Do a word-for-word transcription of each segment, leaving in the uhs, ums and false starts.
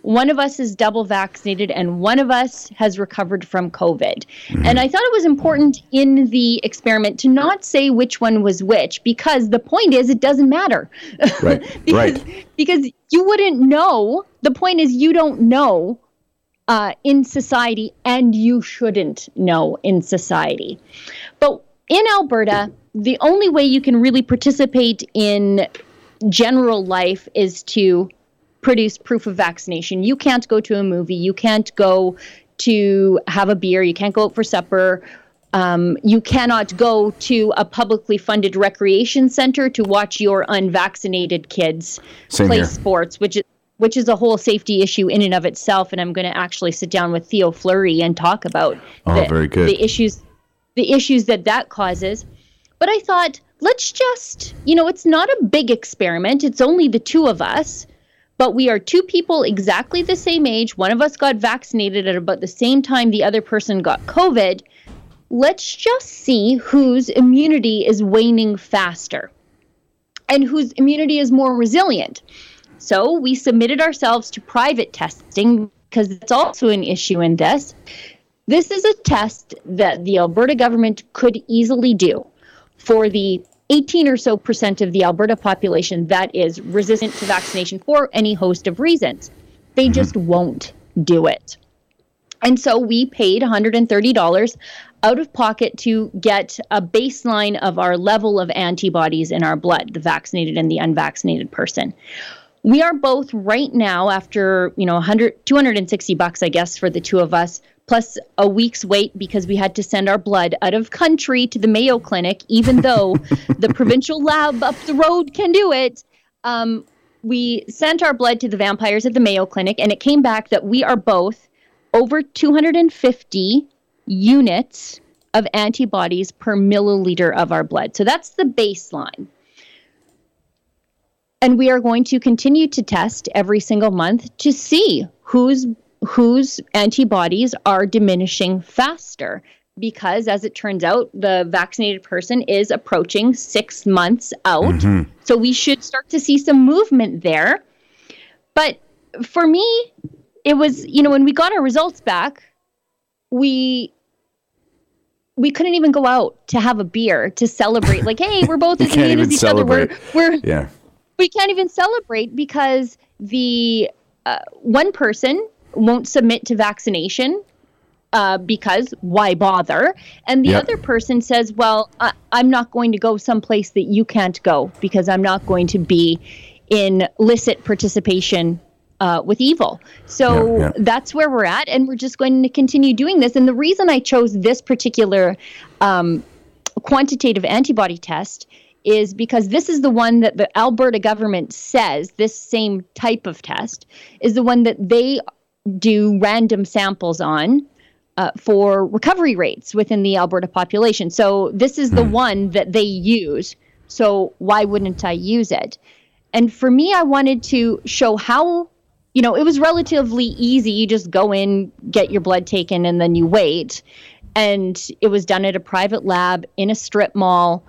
one of us is double vaccinated, and one of us has recovered from COVID. Mm-hmm. And I thought it was important in the experiment to not say which one was which, because the point is it doesn't matter. Right. because, right. because you wouldn't know. The point is you don't know uh, in society, and you shouldn't know in society. But in Alberta, the only way you can really participate in general life is to produce proof of vaccination. You can't go to a movie. You can't go to have a beer. You can't go out for supper. Um, you cannot go to a publicly funded recreation center to watch your unvaccinated kids Same play here. sports, which is which is a whole safety issue in and of itself. And I'm going to actually sit down with Theo Fleury and talk about oh, the, very good. the issues, the issues that that causes. But I thought, let's just, you know, it's not a big experiment. It's only the two of us, but we are two people exactly the same age. One of us got vaccinated at about the same time the other person got COVID. Let's just see whose immunity is waning faster and whose immunity is more resilient. So we submitted ourselves to private testing because it's also an issue in this. This is a test that the Alberta government could easily do for the eighteen or so percent of the Alberta population that is resistant to vaccination for any host of reasons. They mm-hmm. just won't do it. And so we paid one hundred thirty dollars out of pocket to get a baseline of our level of antibodies in our blood, the vaccinated and the unvaccinated person. We are both right now, after, you know, one hundred, two hundred sixty bucks, I guess, for the two of us, plus a week's wait because we had to send our blood out of country to the Mayo Clinic, even though the provincial lab up the road can do it. Um, we sent our blood to the vampires at the Mayo Clinic, and it came back that we are both over two hundred fifty units of antibodies per milliliter of our blood. So that's the baseline. And we are going to continue to test every single month to see whose whose antibodies are diminishing faster. Because as it turns out, the vaccinated person is approaching six months out. Mm-hmm. So we should start to see some movement there. But for me, it was, you know, when we got our results back, we we couldn't even go out to have a beer to celebrate. Like, hey, we're both as immune as each celebrate. other. We're, we're yeah. We can't even celebrate because the uh, one person won't submit to vaccination uh, because why bother? And the yep. other person says, well, I- I'm not going to go someplace that you can't go because I'm not going to be in illicit participation uh, with evil. So yeah, yeah. that's where we're at. And we're just going to continue doing this. And the reason I chose this particular um, quantitative antibody test is because this is the one that the Alberta government says, this same type of test, is the one that they do random samples on uh, for recovery rates within the Alberta population. So this is the mm. one that they use. So why wouldn't I use it? And for me, I wanted to show how, you know, it was relatively easy. You just go in, get your blood taken, and then you wait. And it was done at a private lab in a strip mall.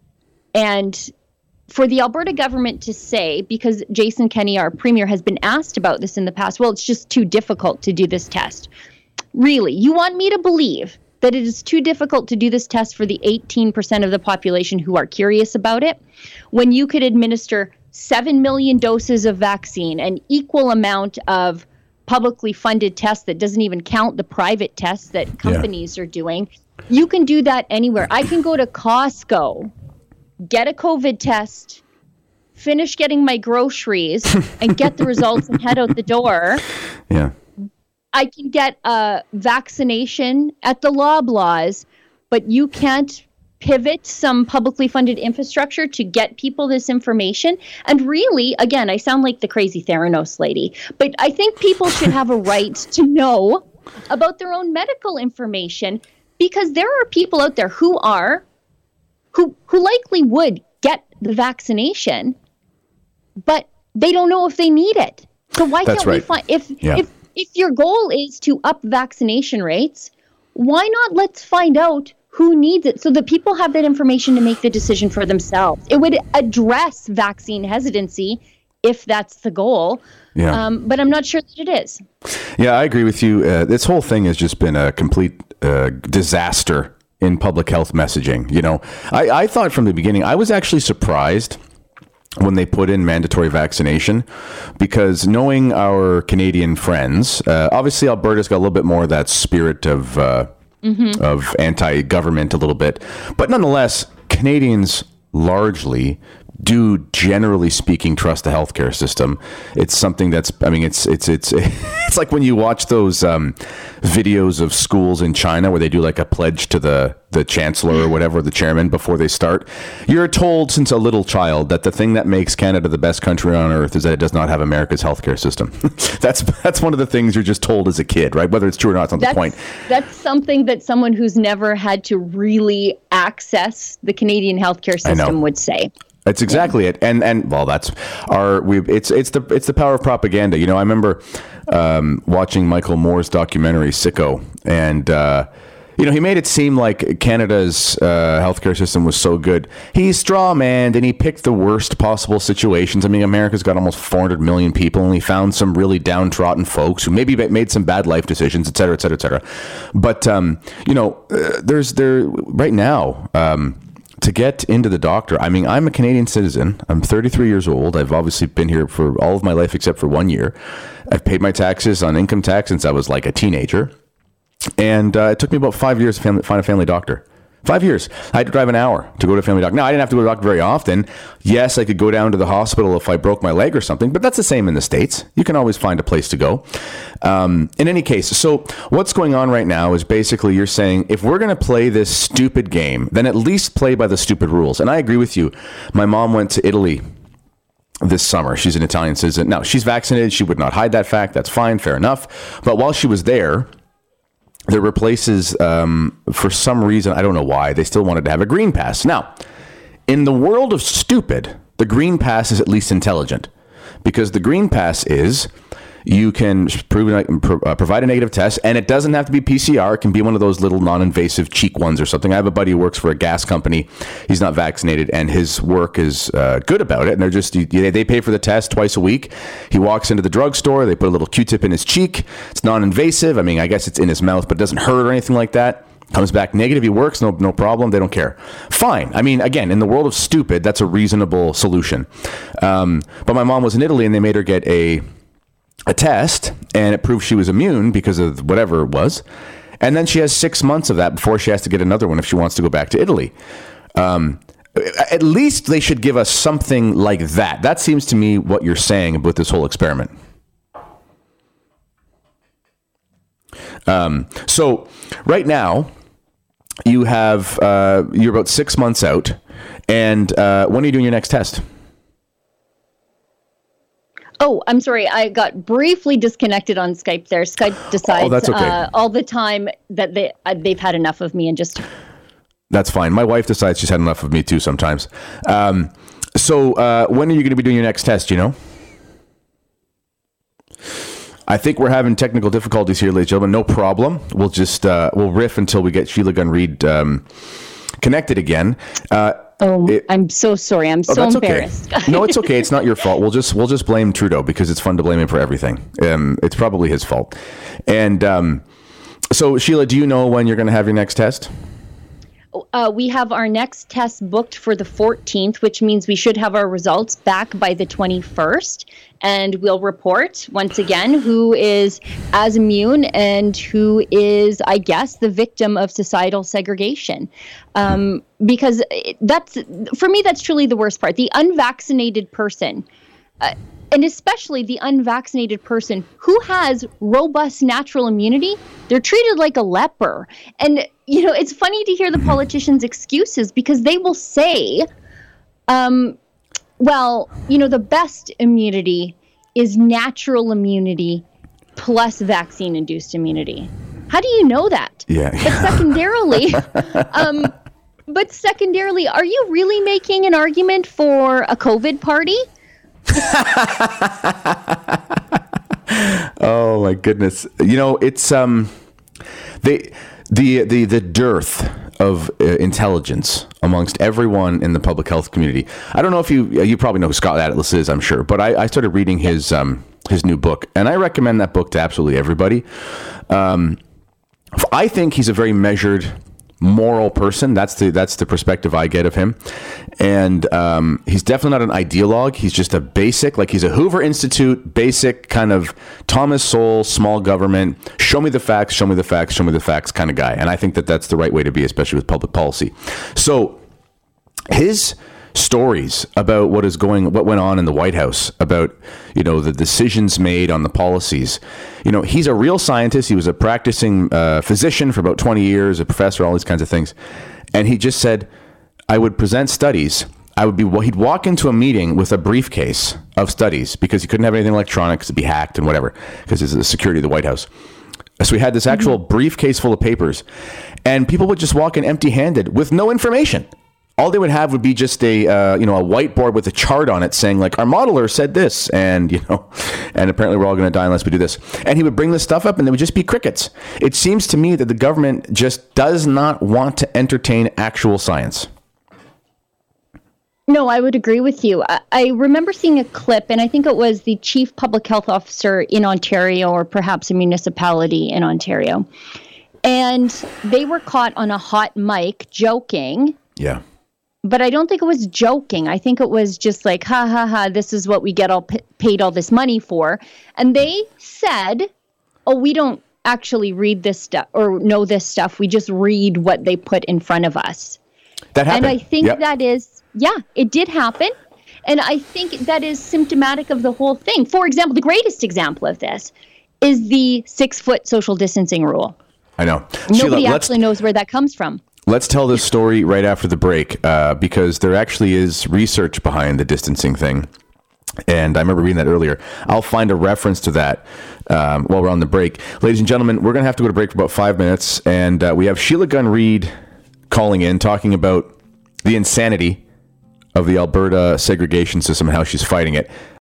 And for the Alberta government to say, because Jason Kenney, our premier, has been asked about this in the past, well, it's just too difficult to do this test. Really, you want me to believe that it is too difficult to do this test for the eighteen percent of the population who are curious about it, when you could administer seven million doses of vaccine, an equal amount of publicly funded tests that doesn't even count the private tests that companies yeah. are doing. You can do that anywhere. I can go to Costco, get a COVID test, finish getting my groceries, and get the results and head out the door. Yeah. I can get a vaccination at the Loblaws, but you can't pivot some publicly funded infrastructure to get people this information. And really, again, I sound like the crazy Theranos lady, but I think people should have a right to know about their own medical information, because there are people out there who are who who likely would get the vaccination, but they don't know if they need it. So why That's can't right. we find, if yeah. if if your goal is to up vaccination rates, why not let's find out who needs it so that people have that information to make the decision for themselves? It would address vaccine hesitancy if that's the goal. Yeah. Um, but I'm not sure that it is. Yeah, I agree with you. Uh, this whole thing has just been a complete uh, disaster in public health messaging. You know, I, I thought from the beginning, I was actually surprised when they put in mandatory vaccination, because knowing our Canadian friends, uh, obviously Alberta's got a little bit more of that spirit of uh, mm-hmm. of anti-government a little bit, but nonetheless, Canadians largely do, generally speaking, trust the healthcare system. It's something that's, I mean, it's it's it's it's like when you watch those um, videos of schools in China where they do like a pledge to the the chancellor or whatever, the chairman, before they start. You're told since a little child that the thing that makes Canada the best country on earth is that it does not have America's healthcare system. that's that's one of the things you're just told as a kid, right? Whether it's true or not, it's not that's, the point. That's something that someone who's never had to really access the Canadian healthcare system would say. That's exactly yeah. it, and and well, that's our we. It's it's the it's the power of propaganda. You know, I remember um, watching Michael Moore's documentary Sicko, and uh, you know, he made it seem like Canada's uh, healthcare system was so good. He strawmanned and he picked the worst possible situations. I mean, America's got almost four hundred million people, and he found some really downtrodden folks who maybe made some bad life decisions, et cetera, et cetera, et cetera. But um, you know, uh, there's there right now. Um, To get into the doctor, I mean, I'm a Canadian citizen. I'm thirty-three years old. I've obviously been here for all of my life except for one year. I've paid my taxes on income tax since I was like a teenager. And uh, it took me about five years to family, find a family doctor. Five years. I had to drive an hour to go to a family doctor. Now, I didn't have to go to the doctor very often. Yes, I could go down to the hospital if I broke my leg or something, but that's the same in the States. You can always find a place to go. Um, in any case, so what's going on right now is basically you're saying, if we're going to play this stupid game, then at least play by the stupid rules. And I agree with you. My mom went to Italy this summer. She's an Italian citizen. Now, she's vaccinated. She would not hide that fact. That's fine. Fair enough. But while she was there, there were places, um, for some reason, I don't know why, they still wanted to have a green pass. Now, in the world of stupid, the green pass is at least intelligent, because the green pass is you can prove, uh, provide a negative test, and it doesn't have to be P C R. It can be one of those little non-invasive cheek ones or something. I have a buddy who works for a gas company. He's not vaccinated, and his work is uh, good about it. And they're just, they pay for the test twice a week. He walks into the drugstore. They put a little Q-tip in his cheek. It's non-invasive. I mean, I guess it's in his mouth, but it doesn't hurt or anything like that. Comes back negative. He works. No, no problem. They don't care. Fine. I mean, again, in the world of stupid, that's a reasonable solution. Um, but my mom was in Italy, and they made her get a a test, and it proved she was immune because of whatever it was. And then she has six months of that before she has to get another one if she wants to go back to Italy. Um, at least they should give us something like that. That seems to me what you're saying about this whole experiment. Um, so right now you have, uh, you're about six months out, and uh, when are you doing your next test? Oh, I'm sorry. I got briefly disconnected on Skype there. Skype decides oh, that's okay. uh, all the time that they, uh, they've had enough of me and just... That's fine. My wife decides she's had enough of me too sometimes. Um, so uh, when are you going to be doing your next test, you know? I think we're having technical difficulties here, ladies and gentlemen. No problem. We'll just, uh, we'll riff until we get Sheila Gunn Reid um, connected again. Uh, Oh, it, I'm so sorry. I'm so oh, embarrassed. Okay. No, it's okay. It's not your fault. We'll just we'll just blame Trudeau because it's fun to blame him for everything. Um, it's probably his fault. And um, so, Sheila, do you know when you're going to have your next test? Uh, we have our next test booked for the fourteenth, which means we should have our results back by the twenty-first. And we'll report, once again, who is as immune and who is, I guess, the victim of societal segregation. Um, because that's, for me, that's truly the worst part. The unvaccinated person, uh, and especially the unvaccinated person who has robust natural immunity, they're treated like a leper. And, you know, it's funny to hear the politicians' excuses because they will say, um, well, you know, the best immunity is natural immunity plus vaccine-induced immunity. How do you know that? Yeah. But secondarily, um, but secondarily, are you really making an argument for a COVID party? Oh my goodness! You know, it's um, they the the the dearth of uh, intelligence amongst everyone in the public health community. I don't know if you you probably know who Scott Atlas is, I'm sure, but I, I started reading his um, his new book, and I recommend that book to absolutely everybody. Um, I think he's a very measured, moral person. That's the that's the perspective I get of him, and um, he's definitely not an ideologue. He's just a basic, like he's a Hoover Institute, basic kind of Thomas Sowell, small government. Show me the facts, show me the facts, show me the facts kind of guy. And I think that that's the right way to be, especially with public policy. So his stories about what is going, what went on in the White House, about, you know, the decisions made on the policies. You know, he's a real scientist. He was a practicing uh, physician for about twenty years, a professor, all these kinds of things. And he just said, I would present studies. I would be, well, he'd walk into a meeting with a briefcase of studies because he couldn't have anything electronic because it'd be hacked and whatever, because it's the security of the White House. So he had this actual mm-hmm. briefcase full of papers, and people would just walk in empty-handed with no information. All they would have would be just a, uh, you know, a whiteboard with a chart on it saying like, our modeler said this, and, you know, and apparently we're all going to die unless we do this. And he would bring this stuff up and there would just be crickets. It seems to me that the government just does not want to entertain actual science. No, I would agree with you. I, I remember seeing a clip, and I think it was the chief public health officer in Ontario, or perhaps a municipality in Ontario. And they were caught on a hot mic joking. Yeah. But I don't think it was joking. I think it was just like, ha, ha, ha, this is what we get all p- paid all this money for. And they said, oh, we don't actually read this stuff or know this stuff. We just read what they put in front of us. That happened. And I think yep. that is, yeah, it did happen. And I think that is symptomatic of the whole thing. For example, the greatest example of this is the six-foot social distancing rule. I know. Nobody Sheila, actually knows where that comes from. Let's tell this story right after the break, uh, because there actually is research behind the distancing thing. And I remember reading that earlier. I'll find a reference to that um, while we're on the break. Ladies and gentlemen, we're going to have to go to break for about five minutes. And uh, we have Sheila Gunn Reid calling in, talking about the insanity of the Alberta segregation system and how she's fighting it.